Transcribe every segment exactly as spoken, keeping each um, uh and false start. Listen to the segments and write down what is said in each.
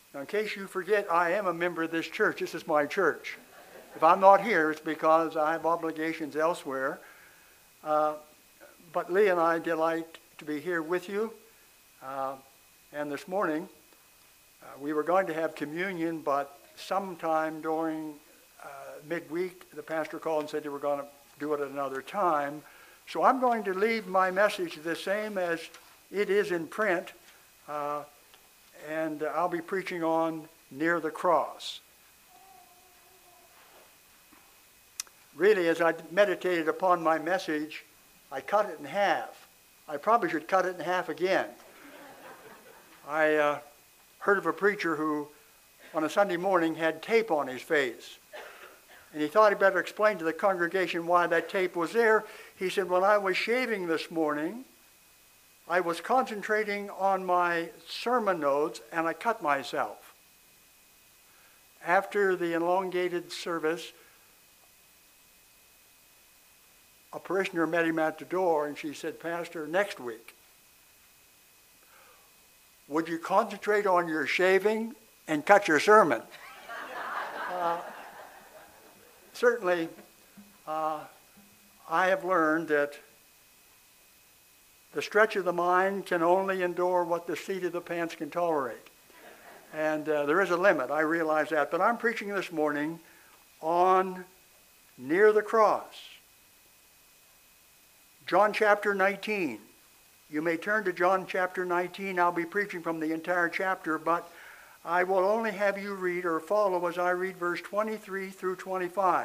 Now, in case you forget, I am a member of this church. This is my church. If I'm not here, it's because I have obligations elsewhere. Uh, but Lee and I delight to be here with you. Uh, and this morning, uh, we were going to have communion, but sometime during uh, midweek, the pastor called and said they were going to do it at another time. So I'm going to leave my message the same as it is in print. Uh, and I'll be preaching on near the cross. Really, as I meditated upon my message, I cut it in half. I probably should cut it in half again. I uh, heard of a preacher who, on a Sunday morning, had tape on his face. And he thought he'd better explain to the congregation why that tape was there. He said, when I was shaving this morning, I was concentrating on my sermon notes, and I cut myself. After the elongated service, a parishioner met him at the door, and she said, Pastor, next week, would you concentrate on your shaving and cut your sermon? uh, certainly, uh, I have learned that the stretch of the mind can only endure what the seat of the pants can tolerate. And uh, there is a limit, I realize that. But I'm preaching this morning on near the cross. John chapter nineteen. You may turn to John chapter nineteen. I'll be preaching from the entire chapter, but I will only have you read or follow as I read verse twenty-three through twenty-five.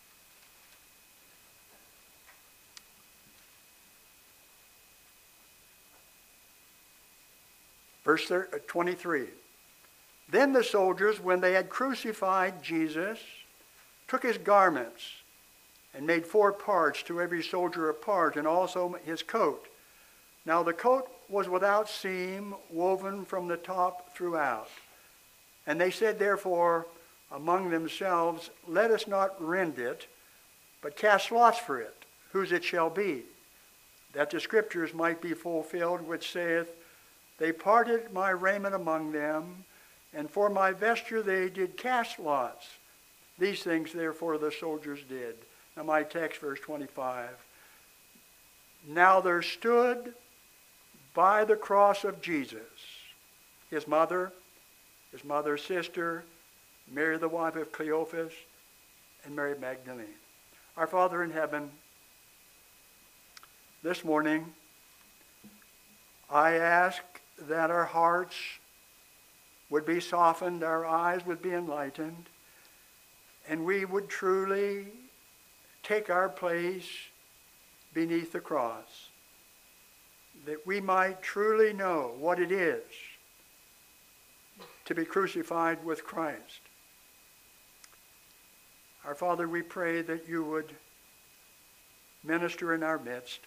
Verse twenty-three. Then the soldiers, when they had crucified Jesus, took his garments and made four parts, to every soldier a part, and also his coat. Now the coat was without seam, woven from the top throughout. And they said therefore among themselves, let us not rend it, but cast lots for it, whose it shall be, that the scriptures might be fulfilled, which saith, they parted my raiment among them, and for my vesture they did cast lots. These things therefore the soldiers did. Now my text, verse twenty-five. Now there stood by the cross of Jesus his mother, his mother's sister, Mary the wife of Cleophas, and Mary Magdalene. Our Father in heaven, this morning I ask that our hearts would be softened, our eyes would be enlightened, and we would truly take our place beneath the cross, that we might truly know what it is to be crucified with Christ. Our Father, we pray that you would minister in our midst.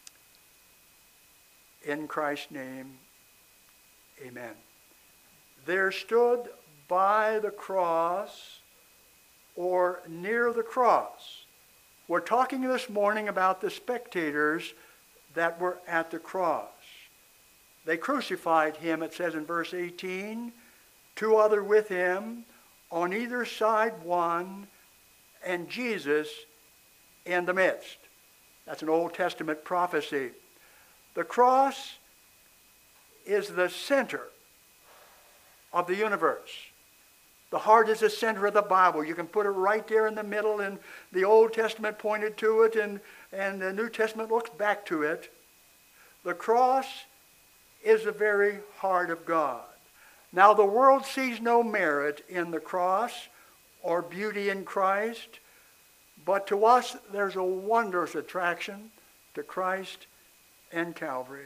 In Christ's name, amen. There stood by the cross, or near the cross. We're talking this morning about the spectators that were at the cross. They crucified him, it says in verse eighteen, two other with him, on either side one, and Jesus in the midst. That's an Old Testament prophecy. The cross is the center of the universe. The heart is the center of the Bible. You can put it right there in the middle, and the Old Testament pointed to it, and, and the New Testament looks back to it. The cross is the very heart of God. Now, the world sees no merit in the cross or beauty in Christ, but to us there's a wondrous attraction to Christ and Calvary.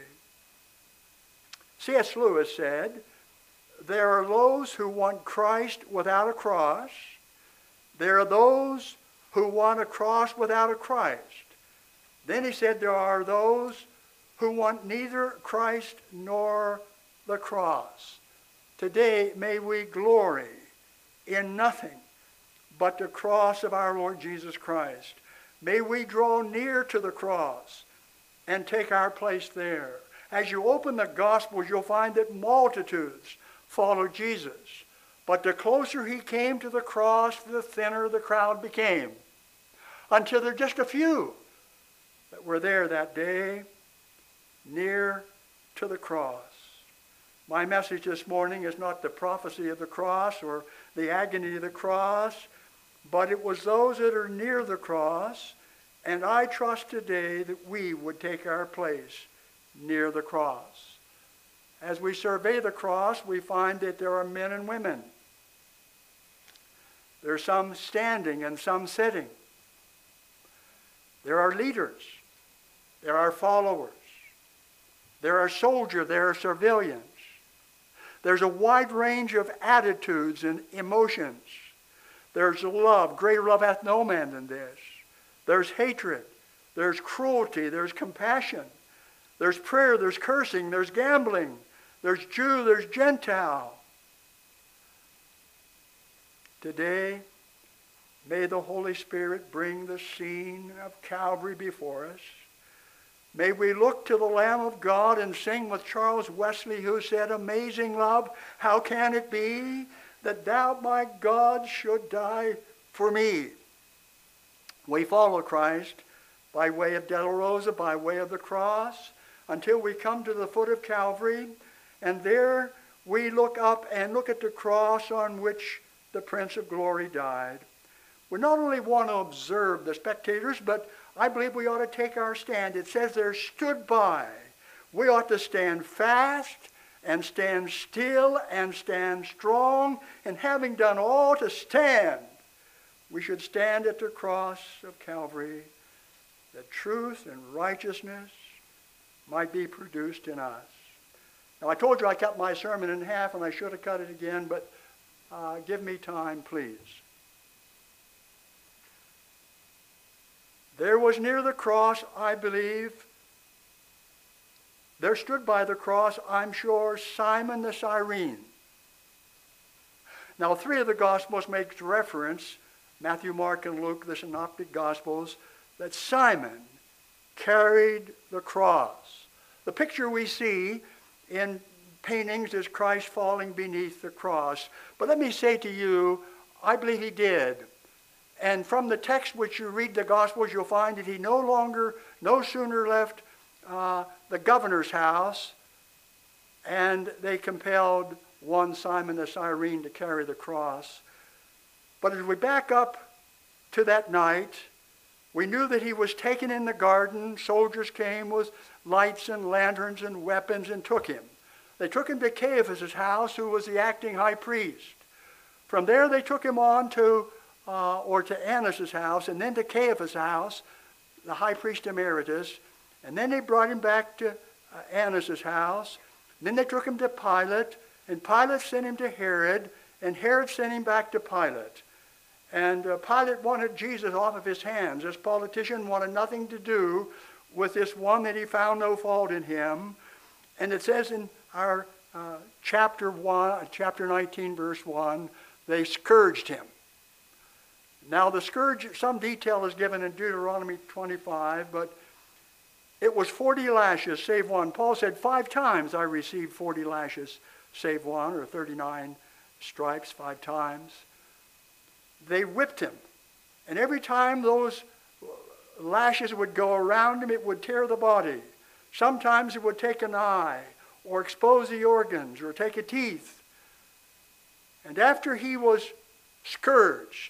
C S Lewis said, there are those who want Christ without a cross. There are those who want a cross without a Christ. Then he said there are those who want neither Christ nor the cross. Today may we glory in nothing but the cross of our Lord Jesus Christ. May we draw near to the cross and take our place there. As you open the Gospels, you'll find that multitudes follow Jesus. But the closer he came to the cross, the thinner the crowd became, until there were just a few that were there that day near to the cross. My message this morning is not the prophecy of the cross or the agony of the cross, but it was those that are near the cross, and I trust today that we would take our place near the cross. As we survey the cross, we find that there are men and women. There are some standing and some sitting. There are leaders. There are followers. There are soldiers. There are civilians. There's a wide range of attitudes and emotions. There's love. Greater love hath no man than this. There's hatred. There's cruelty. There's compassion. There's prayer. There's cursing. There's gambling. There's Jew. There's Gentile. Today, may the Holy Spirit bring the scene of Calvary before us. May we look to the Lamb of God and sing with Charles Wesley, who said, "Amazing love, how can it be that thou, my God, should die for me?" We follow Christ by way of De La Rosa, by way of the cross, until we come to the foot of Calvary, and there we look up and look at the cross on which the Prince of Glory died. We not only want to observe the spectators, but I believe we ought to take our stand. It says there stood by. We ought to stand fast and stand still and stand strong, and having done all to stand, we should stand at the cross of Calvary, that truth and righteousness might be produced in us. Now, I told you I cut my sermon in half, and I should have cut it again, but uh, give me time, please. There was near the cross, I believe, there stood by the cross, I'm sure, Simon the Cyrene. Now, three of the Gospels make reference, Matthew, Mark, and Luke, the Synoptic Gospels, that Simon carried the cross. The picture we see in paintings is Christ falling beneath the cross. But let me say to you, I believe he did. And from the text which you read the Gospels, you'll find that he no longer, no sooner left uh, the governor's house, and they compelled one Simon the Cyrene to carry the cross. But as we back up to that night, we knew that he was taken in the garden. Soldiers came with lights and lanterns and weapons and took him. They took him to Caiaphas' house, who was the acting high priest. From there they took him on to Uh, or to Annas' house, and then to Caiaphas' house, the high priest emeritus, and then they brought him back to uh, Annas' house. Then they took him to Pilate, and Pilate sent him to Herod, and Herod sent him back to Pilate. And uh, Pilate wanted Jesus off of his hands. This politician wanted nothing to do with this one that he found no fault in him. And it says in our uh, chapter one, chapter nineteen, verse one, they scourged him. Now the scourge, some detail is given in Deuteronomy twenty-five, but it was forty lashes save one. Paul said, five times I received forty lashes save one, or thirty-nine stripes five times. They whipped him. And every time those lashes would go around him, it would tear the body. Sometimes it would take an eye, or expose the organs, or take a teeth. And after he was scourged,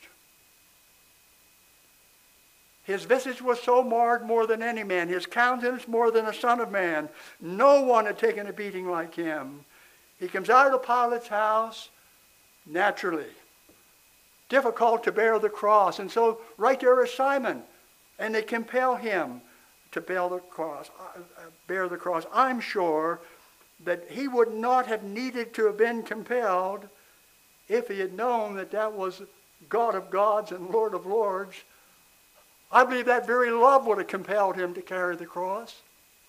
his visage was so marred more than any man, his countenance more than a son of man. No one had taken a beating like him. He comes out of Pilate's house, naturally. Difficult to bear the cross. And so right there is Simon. And they compel him to bear the cross. Bear the cross. I'm sure that he would not have needed to have been compelled if he had known that that was God of gods and Lord of lords. I believe that very love would have compelled him to carry the cross.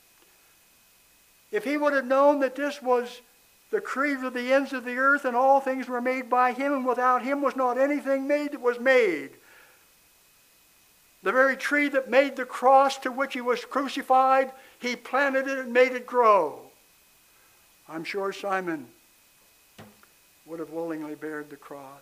If he would have known that this was the creator of the ends of the earth and all things were made by him, and without him was not anything made that was made. The very tree that made the cross to which he was crucified, he planted it and made it grow. I'm sure Simon would have willingly bared the cross.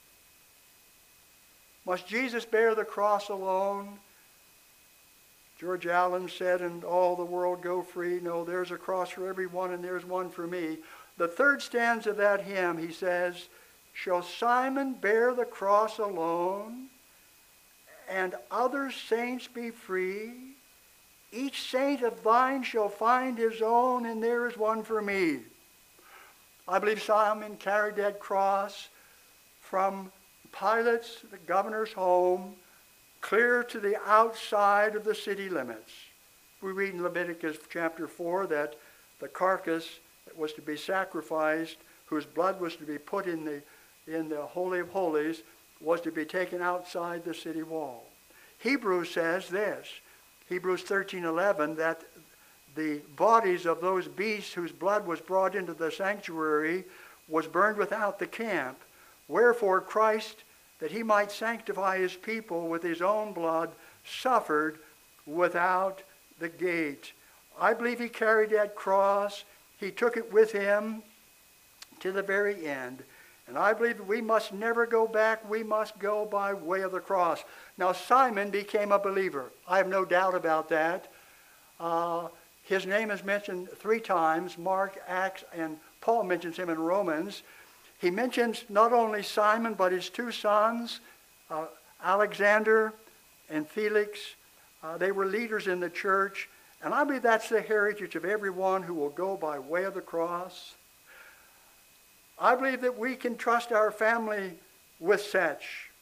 Must Jesus bear the cross alone? George Allen said, and all the world go free. No, there's a cross for everyone, and there's one for me. The third stanza of that hymn, he says, shall Simon bear the cross alone, and other saints be free? Each saint of thine shall find his own, and there is one for me. I believe Simon carried that cross from Pilate's, the governor's home, clear to the outside of the city limits. We read in Leviticus chapter four that the carcass that was to be sacrificed, whose blood was to be put in the, in the Holy of Holies, was to be taken outside the city wall. Hebrews says this, Hebrews thirteen eleven, that the bodies of those beasts whose blood was brought into the sanctuary was burned without the camp. Wherefore Christ, that he might sanctify his people with his own blood, suffered without the gate. I believe he carried that cross. He took it with him to the very end. And I believe that we must never go back. We must go by way of the cross. Now, Simon became a believer. I have no doubt about that. Uh, his name is mentioned three times, Mark, Acts, and Paul mentions him in Romans. He mentions not only Simon, but his two sons, uh, Alexander and Felix. Uh, they were leaders in the church. And I believe that's the heritage of everyone who will go by way of the cross. I believe that we can trust our family with such.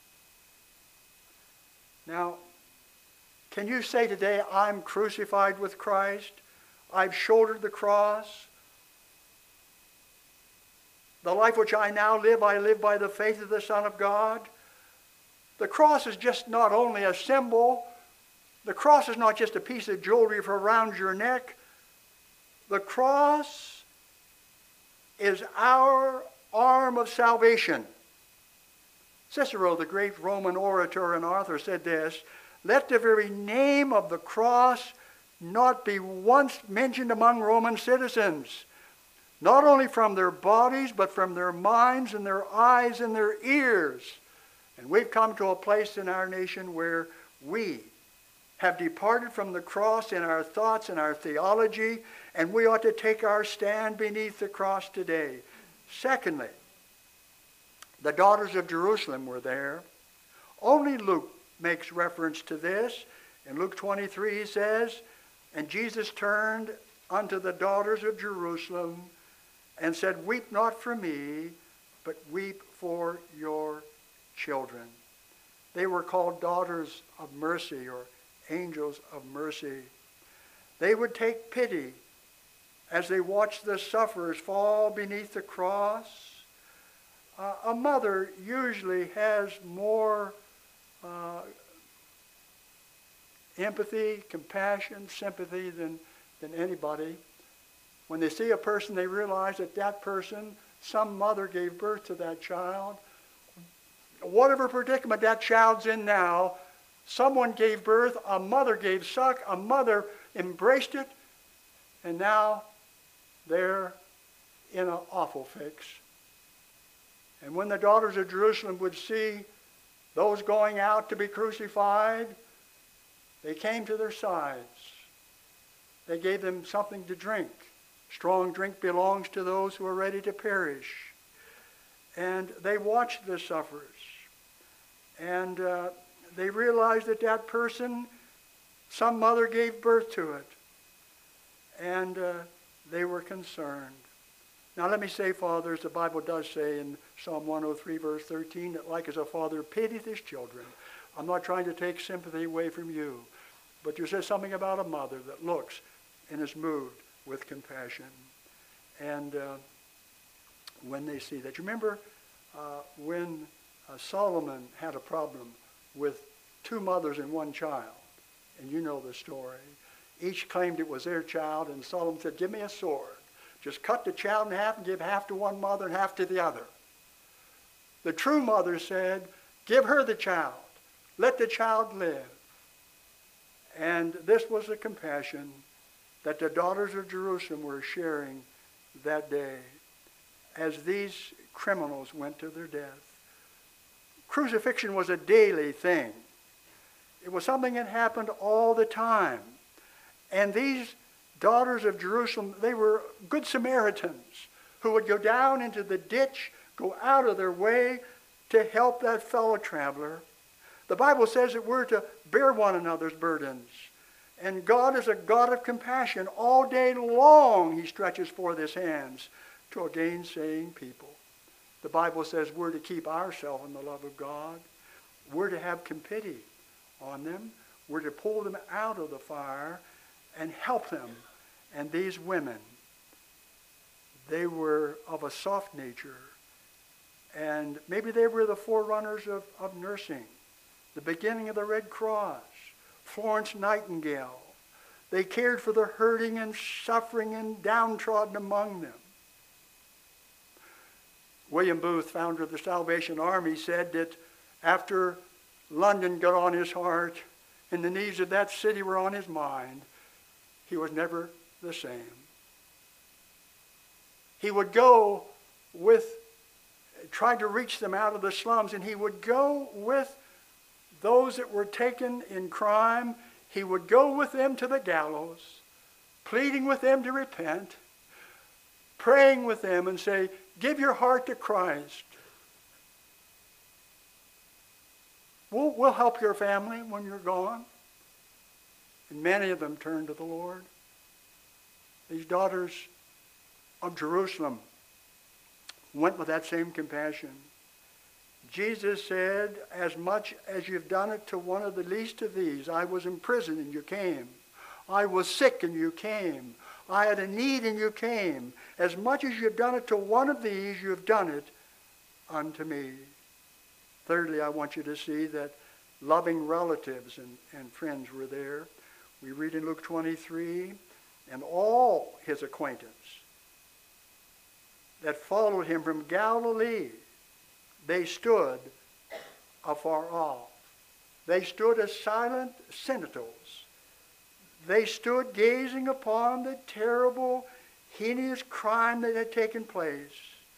Now, can you say today, I'm crucified with Christ? I've shouldered the cross. The life which I now live, I live by the faith of the Son of God. The cross is just not only a symbol. The cross is not just a piece of jewelry for around your neck. The cross is our arm of salvation. Cicero, the great Roman orator and author, said this, let the very name of the cross not be once mentioned among Roman citizens, not only from their bodies, but from their minds and their eyes and their ears. And we've come to a place in our nation where we have departed from the cross in our thoughts and our theology, and we ought to take our stand beneath the cross today. Secondly, the daughters of Jerusalem were there. Only Luke makes reference to this. In Luke twenty-three he says, and Jesus turned unto the daughters of Jerusalem and said, weep not for me, but weep for your children. They were called daughters of mercy, or angels of mercy. They would take pity as they watched the sufferers fall beneath the cross. Uh, a mother usually has more uh, empathy, compassion, sympathy than, than anybody. When they see a person, they realize that that person, some mother gave birth to that child. Whatever predicament that child's in now, someone gave birth, a mother gave suck, a mother embraced it, and now they're in an awful fix. And when the daughters of Jerusalem would see those going out to be crucified, they came to their sides. They gave them something to drink. Strong drink belongs to those who are ready to perish. And they watched the sufferers. And uh, they realized that that person, some mother gave birth to it. And uh, they were concerned. Now let me say, fathers, the Bible does say in Psalm one oh three, verse thirteen, that like as a father pitieth his children. I'm not trying to take sympathy away from you. But there says something about a mother that looks and is moved with compassion. And uh, when they see that. You remember uh, when uh, Solomon had a problem with two mothers and one child. And you know the story. Each claimed it was their child, and Solomon said, give me a sword. Just cut the child in half and give half to one mother and half to the other. The true mother said, give her the child. Let the child live. And this was the compassion that the daughters of Jerusalem were sharing that day. As these criminals went to their death. Crucifixion was a daily thing. It was something that happened all the time. And these daughters of Jerusalem, they were good Samaritans who would go down into the ditch, go out of their way to help that fellow traveler. The Bible says that we're to bear one another's burdens. And God is a God of compassion. All day long he stretches forth his hands to a gainsaying people. The Bible says we're to keep ourselves in the love of God. We're to have pity on them. We're to pull them out of the fire and help them. And these women, they were of a soft nature. And maybe they were the forerunners of, of nursing, the beginning of the Red Cross, Florence Nightingale. They cared for the hurting and suffering and downtrodden among them. William Booth, founder of the Salvation Army, said that after London got on his heart and the needs of that city were on his mind, he was never the same. He would go with, trying to reach them out of the slums, and he would go with those that were taken in crime. He would go with them to the gallows, pleading with them to repent, praying with them and say, give your heart to Christ. We'll, we'll help your family when you're gone. And many of them turned to the Lord. These daughters of Jerusalem went with that same compassion. Jesus said, as much as you've done it to one of the least of these, I was in prison and you came. I was sick and you came. I had a need and you came. As much as you've done it to one of these, you've done it unto me. Thirdly, I want you to see that loving relatives and, and friends were there. We read in Luke twenty-three, and all his acquaintance that followed him from Galilee, they stood afar off. They stood as silent sentinels. They stood gazing upon the terrible, heinous crime that had taken place.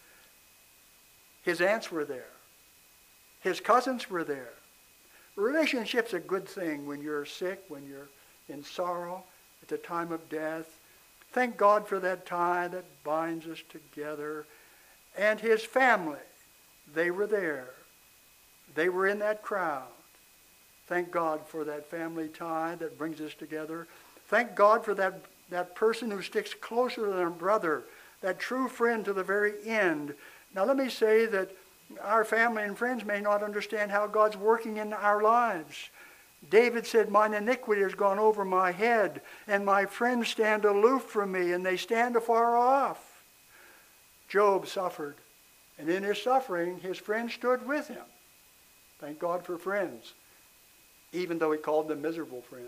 His aunts were there. His cousins were there. Relationship's a good thing when you're sick, when you're in sorrow, at the time of death. Thank God for that tie that binds us together. And his family, they were there. They were in that crowd. Thank God for that family tie that brings us together. Thank God for that, that person who sticks closer than a brother, that true friend to the very end. Now let me say that our family and friends may not understand how God's working in our lives. David said, mine iniquity has gone over my head, and my friends stand aloof from me, and they stand afar off. Job suffered, and in his suffering, his friends stood with him. Thank God for friends, even though he called them miserable friends.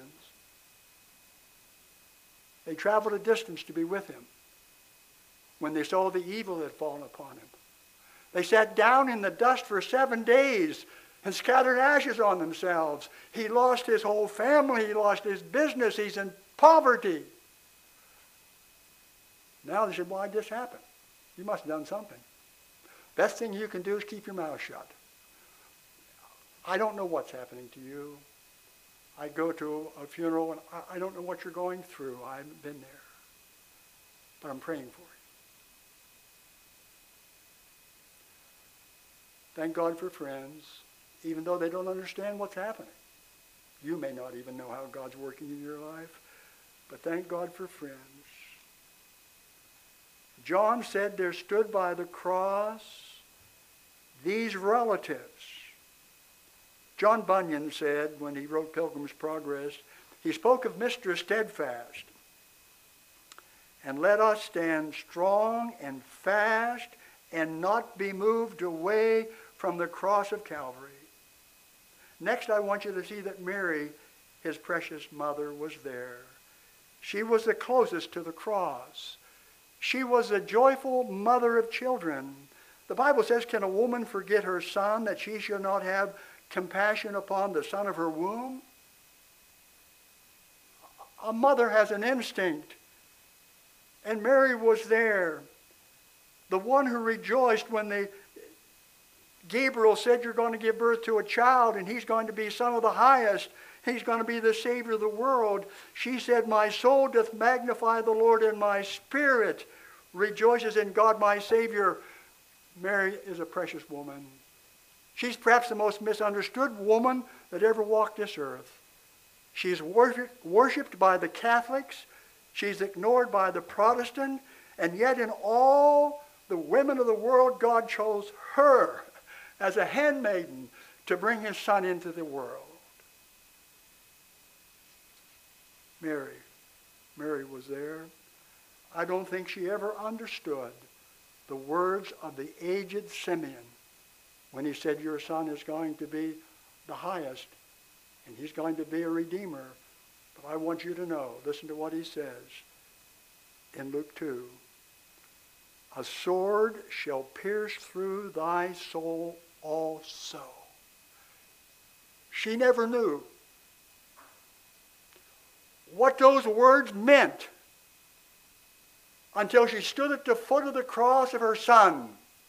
They traveled a distance to be with him when they saw the evil that had fallen upon him. They sat down in the dust for seven days and scattered ashes on themselves. He lost his whole family. He lost his business. He's in poverty. Now they said, why'd this happen? You must have done something. Best thing you can do is keep your mouth shut. I don't know what's happening to you. I go to a funeral and I don't know what you're going through. I haven't been there. But I'm praying for you. Thank God for friends, even though they don't understand what's happening. You may not even know how God's working in your life, but thank God for friends. John said there stood by the cross these relatives. John Bunyan said when he wrote Pilgrim's Progress, he spoke of Mister Steadfast. And let us stand strong and fast and not be moved away from the cross of Calvary. Next, I want you to see that Mary, his precious mother, was there. She was the closest to the cross. She was the joyful mother of children. The Bible says, can a woman forget her son that she shall not have compassion upon the son of her womb? A mother has an instinct. And Mary was there. The one who rejoiced when the, Gabriel said, you're going to give birth to a child, and he's going to be Son of the Highest. He's going to be the Savior of the world. She said, my soul doth magnify the Lord, and my spirit rejoices in God my Savior. Mary is a precious woman. She's perhaps the most misunderstood woman that ever walked this earth. She's worshipped by the Catholics. She's ignored by the Protestant. And yet in all the women of the world, God chose her as a handmaiden to bring his Son into the world. Mary. Mary was there. I don't think she ever understood the words of the aged Simeon when he said, your son is going to be the highest, and he's going to be a redeemer. But I want you to know, listen to what he says in Luke two. A sword shall pierce through thy soul also. She never knew what those words meant until she stood at the foot of the cross of her Son.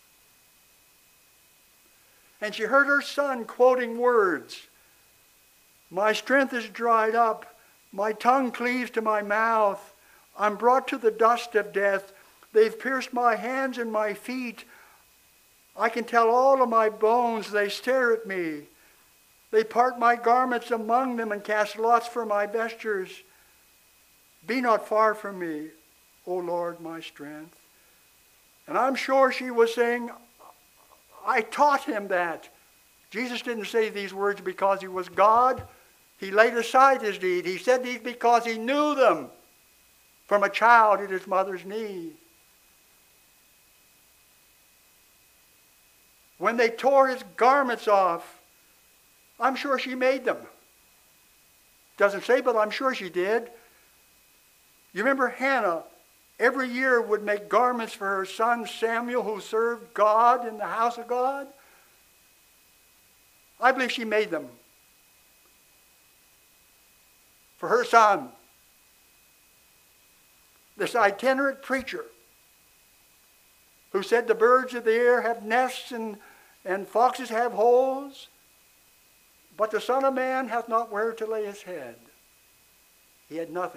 And she heard her Son quoting words. My strength is dried up. My tongue cleaves to my mouth. I'm brought to the dust of death. They've pierced my hands and my feet. I can tell all of my bones. They stare at me. They part my garments among them and cast lots for my vestures. Be not far from me, O Lord, my strength. And I'm sure she was saying, I taught him that. Jesus didn't say these words because he was God. He laid aside his deed. He said these because he knew them from a child at his mother's knee. When they tore his garments off, I'm sure she made them. Doesn't say, but I'm sure she did. You remember Hannah every year would make garments for her son Samuel, who served God in the house of God? I believe she made them for her son. This itinerant preacher who said the birds of the air have nests and, and foxes have holes, but the Son of Man hath not where to lay his head. He had nothing.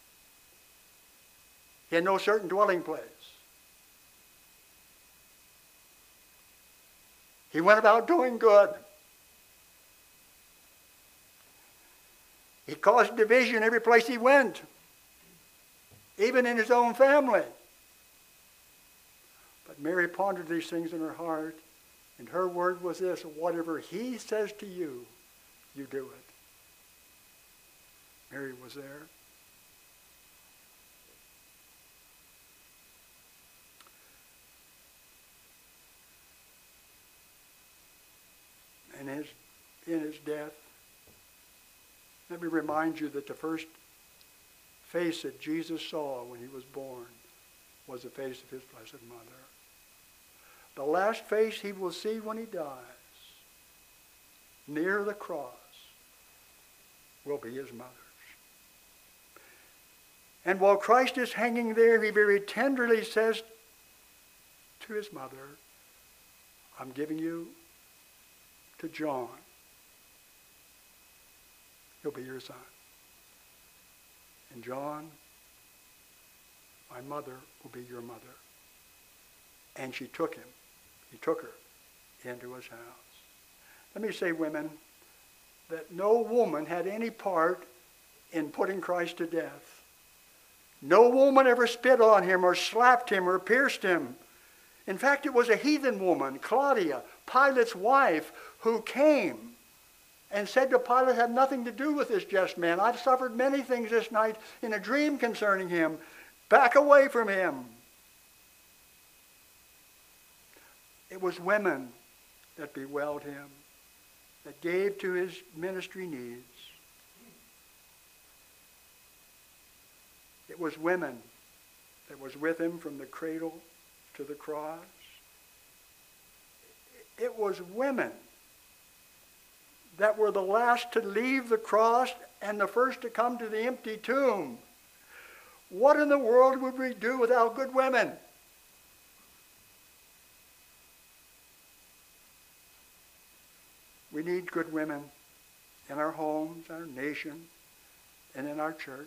He had no certain dwelling place. He went about doing good. He caused division every place he went, even in his own family. But Mary pondered these things in her heart, and her word was this: whatever he says to you, you do it. Mary was there. And his, in his death, let me remind you that the first face that Jesus saw when he was born was the face of his Blessed Mother. The last face he will see when he dies, near the cross, will be his mother's. And while Christ is hanging there, he very tenderly says to his mother, I'm giving you to John. He'll be your son. And John, my mother, will be your mother. And she took him. He took her into his house. Let me say, women, that no woman had any part in putting Christ to death. No woman ever spit on him or slapped him or pierced him. In fact, it was a heathen woman, Claudia, Pilate's wife, who came and said to Pilate, have nothing to do with this just man. I've suffered many things this night in a dream concerning him. Back away from him. It was women that bewailed him, that gave to his ministry needs. It was women that was with him from the cradle to the cross. It was women that were the last to leave the cross and the first to come to the empty tomb. What in the world would we do without good women? We need good women in our homes, our nation, and in our church.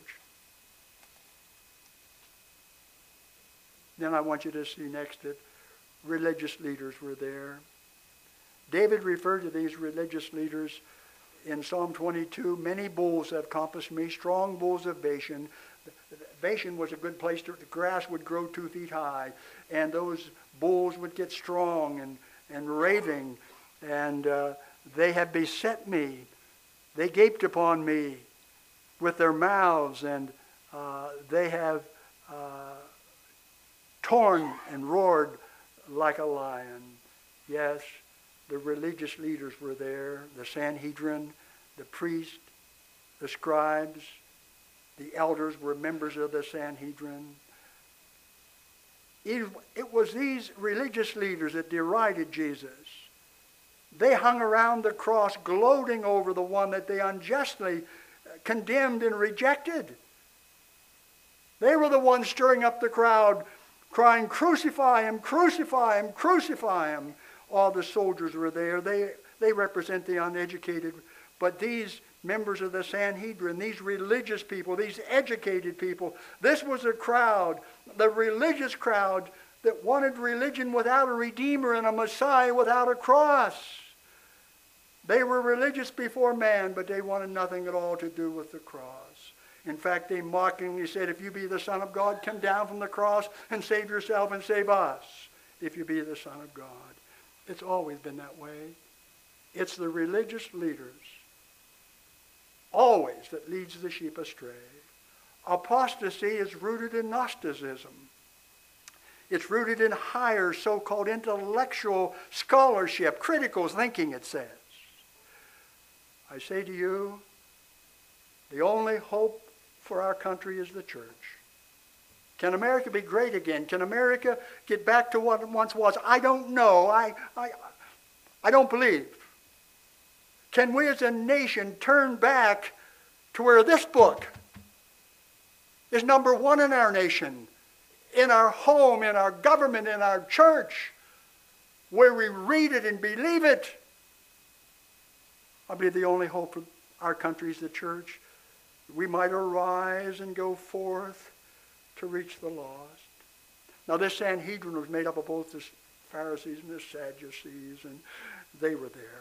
Then I want you to see next that religious leaders were there. David referred to these religious leaders in Psalm twenty-two. Many bulls have compassed me, strong bulls of Bashan. Bashan was a good place to, the grass would grow two feet high, and those bulls would get strong and, and raving, and uh, they have beset me. They gaped upon me with their mouths, and uh, they have uh, torn and roared like a lion. Yes, the religious leaders were there, the Sanhedrin, the priests, the scribes, the elders were members of the Sanhedrin. It, it was these religious leaders that derided Jesus. They hung around the cross gloating over the one that they unjustly condemned and rejected. They were the ones stirring up the crowd, crying, "Crucify him, crucify him, crucify him." All the soldiers were there. They, they represent the uneducated. But these members of the Sanhedrin, these religious people, these educated people, this was a crowd, the religious crowd that wanted religion without a Redeemer and a Messiah without a cross. They were religious before man, but they wanted nothing at all to do with the cross. In fact, they mockingly said, "If you be the Son of God, come down from the cross and save yourself and save us, if you be the Son of God." It's always been that way. It's the religious leaders, always, that leads the sheep astray. Apostasy is rooted in Gnosticism. It's rooted in higher so-called intellectual scholarship, critical thinking, it says. I say to you, the only hope for our country is the church. Can America be great again? Can America get back to what it once was? I don't know. I, I, I don't believe. Can we as a nation turn back to where this book is number one in our nation, in our home, in our government, in our church, where we read it and believe it? I believe the only hope for our country is the church. We might arise and go forth to reach the lost. Now this Sanhedrin was made up of both the Pharisees and the Sadducees, and they were there.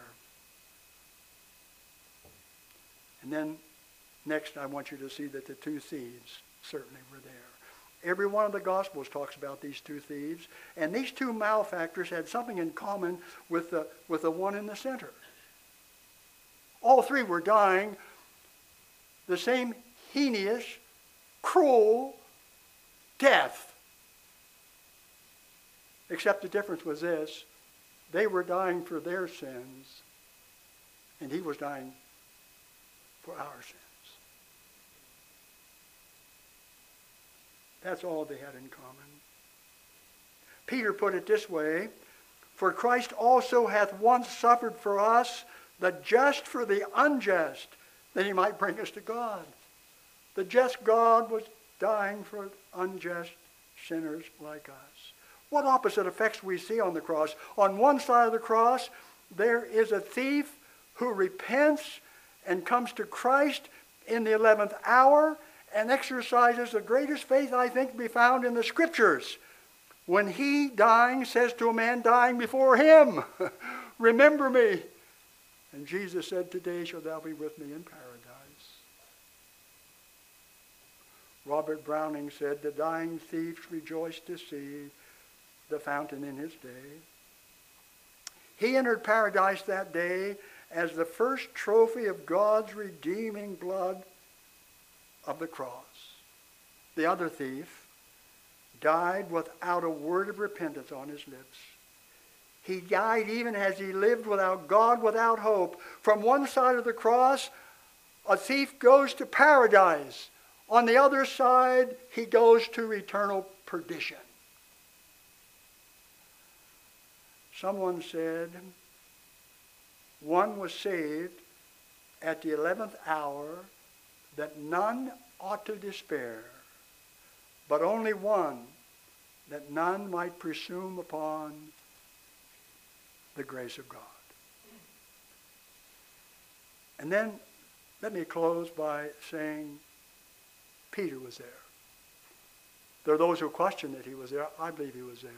And then next I want you to see that the two thieves certainly were there. Every one of the Gospels talks about these two thieves, and these two malefactors had something in common with the, with the one in the center. All three were dying the same heinous, cruel death. Except the difference was this: they were dying for their sins, and he was dying for our sins. That's all they had in common. Peter put it this way: "For Christ also hath once suffered for us, the just for the unjust, that he might bring us to God." The just God was dying for unjust sinners like us. What opposite effects we see on the cross. On one side of the cross, there is a thief who repents and comes to Christ in the eleventh hour and exercises the greatest faith, I think, to be found in the Scriptures. When he, dying, says to a man dying before him, "Remember me." And Jesus said, "Today shalt thou be with me in paradise." Robert Browning said, "The dying thieves rejoiced to see the fountain in his day." He entered paradise that day as the first trophy of God's redeeming blood of the cross. The other thief died without a word of repentance on his lips. He died even as he lived without God, without hope. From one side of the cross, a thief goes to paradise. On the other side, he goes to eternal perdition. Someone said, one was saved at the eleventh hour, that none ought to despair, but only one, that none might presume upon the grace of God. And then let me close by saying Peter was there. There are those who question that he was there. I believe he was there.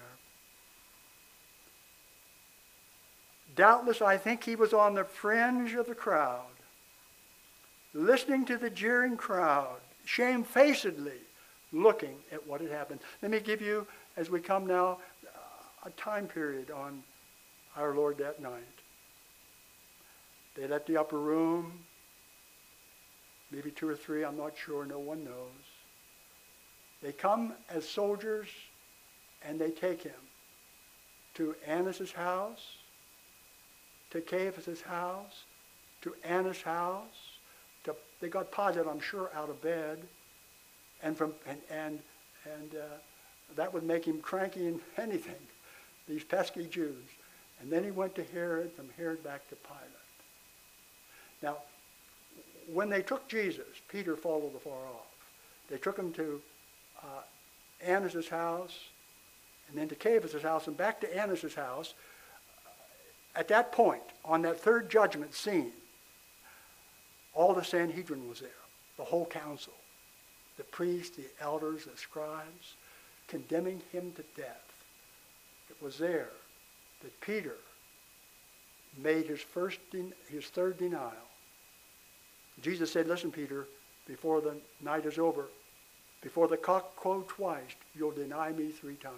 Doubtless, I think he was on the fringe of the crowd, listening to the jeering crowd, shamefacedly looking at what had happened. Let me give you, as we come now, a time period on our Lord that night. They left the upper room, maybe two or three, I'm not sure, no one knows. They come as soldiers and they take him to Annas' house, to Caiaphas' house, to Annas' house. To, they got Pilate, I'm sure, out of bed, and from and and, and uh, that would make him cranky in anything. These pesky Jews, and then he went to Herod, from Herod back to Pilate. Now, when they took Jesus, Peter followed afar off. They took him to uh, Annas' house, and then to Caiaphas' house, and back to Annas' house. At that point, on that third judgment scene, all the Sanhedrin was there, the whole council, the priests, the elders, the scribes, condemning him to death. It was there that Peter made his first, de- his third denial. Jesus said, listen, Peter, before the night is over, before the cock crow twice, you'll deny me three times.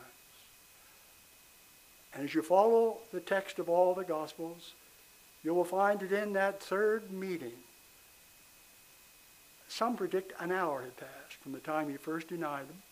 And as you follow the text of all the Gospels, you will find that in that third meeting, some predict an hour had passed from the time he first denied them.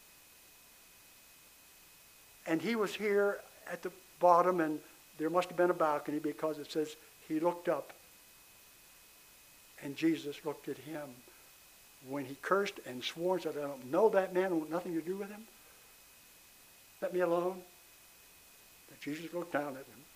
And he was here at the bottom, and there must have been a balcony because it says he looked up, and Jesus looked at him. When he cursed and swore and said, I don't know that man, I want nothing to do with him. Let me alone. But Jesus looked down at him.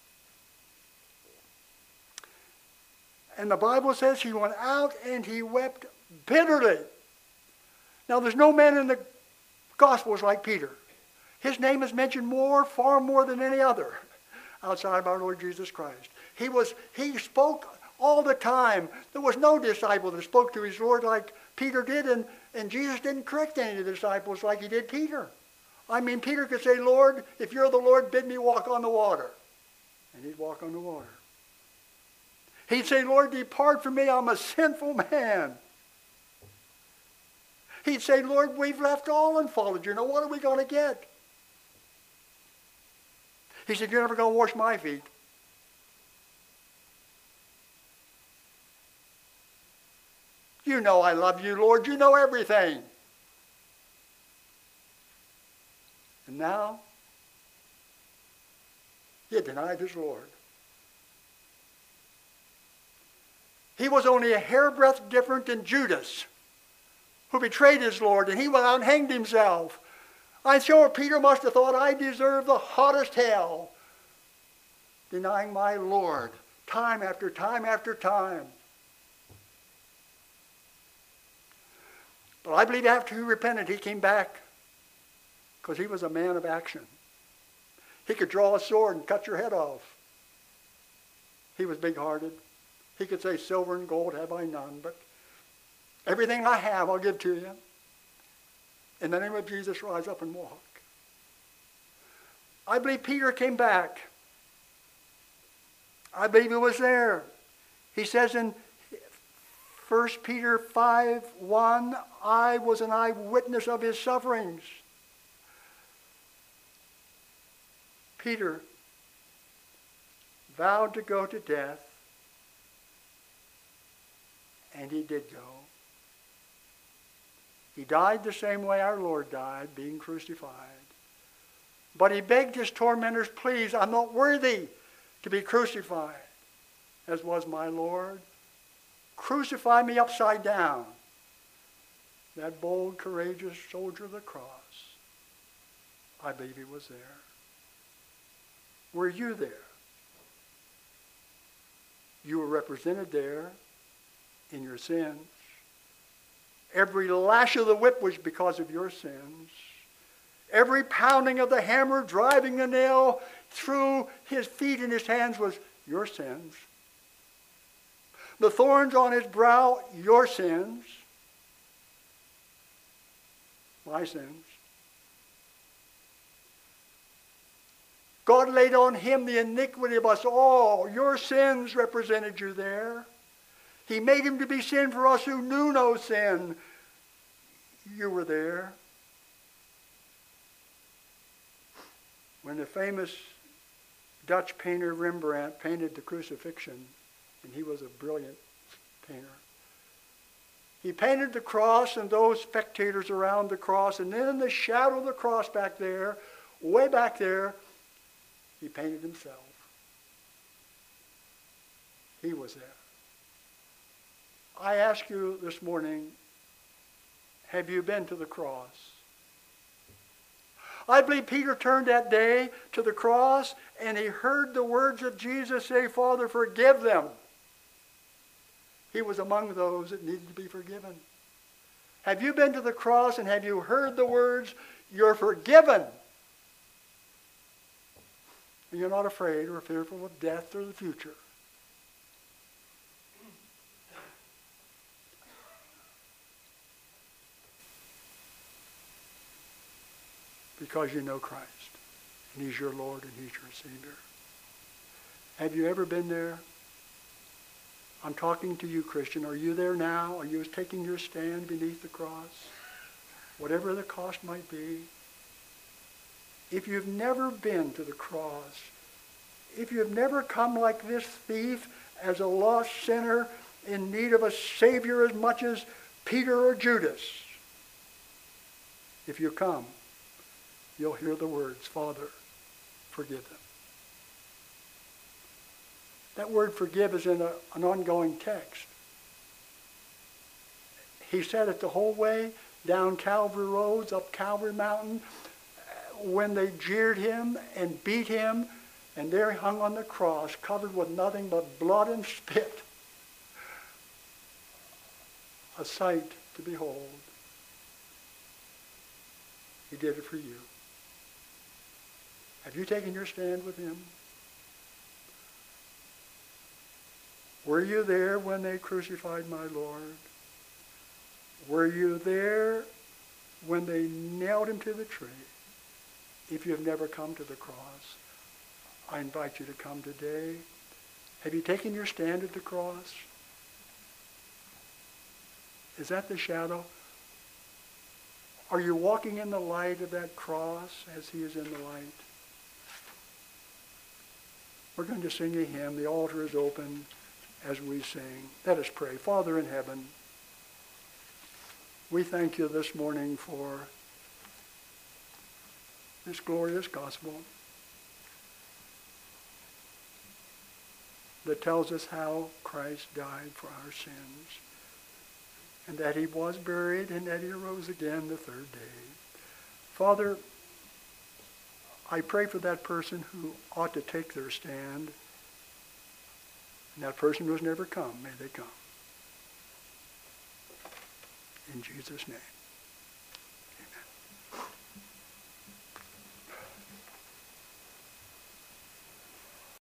And the Bible says he went out and he wept bitterly. Now there's no man in the Gospels like Peter. His name is mentioned more, far more than any other outside of our Lord Jesus Christ. He was, he spoke all the time. There was no disciple that spoke to his Lord like Peter did, and, and Jesus didn't correct any of the disciples like he did Peter. I mean, Peter could say, Lord, if you're the Lord, bid me walk on the water. And he'd walk on the water. He'd say, Lord, depart from me, I'm a sinful man. He'd say, Lord, we've left all and followed you. Now what are we going to get? He said, you're never going to wash my feet. You know I love you, Lord. You know everything. And now, he had denied his Lord. He was only a hairbreadth different than Judas, who betrayed his Lord, and he went out and hanged himself. I'm sure Peter must have thought, I deserve the hottest hell, denying my Lord time after time after time. But I believe after he repented, he came back, because he was a man of action. He could draw a sword and cut your head off. He was big-hearted. He could say, silver and gold have I none, but everything I have I'll give to you. In the name of Jesus, rise up and walk. I believe Peter came back. I believe he was there. He says in First Peter five one, I was an eyewitness of his sufferings. Peter vowed to go to death, and he did go. He died the same way our Lord died, being crucified. But he begged his tormentors, please, I'm not worthy to be crucified, as was my Lord. Crucify me upside down. That bold, courageous soldier of the cross, I believe he was there. Were you there? You were represented there in your sins. Every lash of the whip was because of your sins. Every pounding of the hammer, driving the nail through his feet and his hands was your sins. The thorns on his brow, your sins, my sins. God laid on him the iniquity of us all. Your sins represented you there. He made him to be sin for us who knew no sin. You were there. When the famous Dutch painter Rembrandt painted the crucifixion, and he was a brilliant painter, he painted the cross and those spectators around the cross, and then in the shadow of the cross back there, way back there, he painted himself. He was there. I ask you this morning, have you been to the cross? I believe Peter turned that day to the cross and he heard the words of Jesus say, Father, forgive them. He was among those that needed to be forgiven. Have you been to the cross and have you heard the words, you're forgiven? And you're not afraid or fearful of death or the future. Because you know Christ, and he's your Lord and he's your Savior. Have you ever been there? I'm talking to you, Christian. Are you there now? Are you taking your stand beneath the cross? Whatever the cost might be. If you've never been to the cross, if you've never come like this thief as a lost sinner in need of a Savior as much as Peter or Judas, if you come, you'll hear the words, Father, forgive them. That word forgive is in a, an ongoing text. He said it the whole way down Calvary roads, up Calvary Mountain, when they jeered him and beat him, and there he hung on the cross, covered with nothing but blood and spit. A sight to behold. He did it for you. Have you taken your stand with him? Were you there when they crucified my Lord? Were you there when they nailed him to the tree? If you have never come to the cross, I invite you to come today. Have you taken your stand at the cross? Is that the shadow? Are you walking in the light of that cross as he is in the light? We're going to sing a hymn. The altar is open as we sing. Let us pray. Father in heaven, we thank you this morning for this glorious gospel that tells us how Christ died for our sins, and that he was buried and that he arose again the third day. Father, I pray for that person who ought to take their stand, and that person who has never come, may they come. In Jesus' name.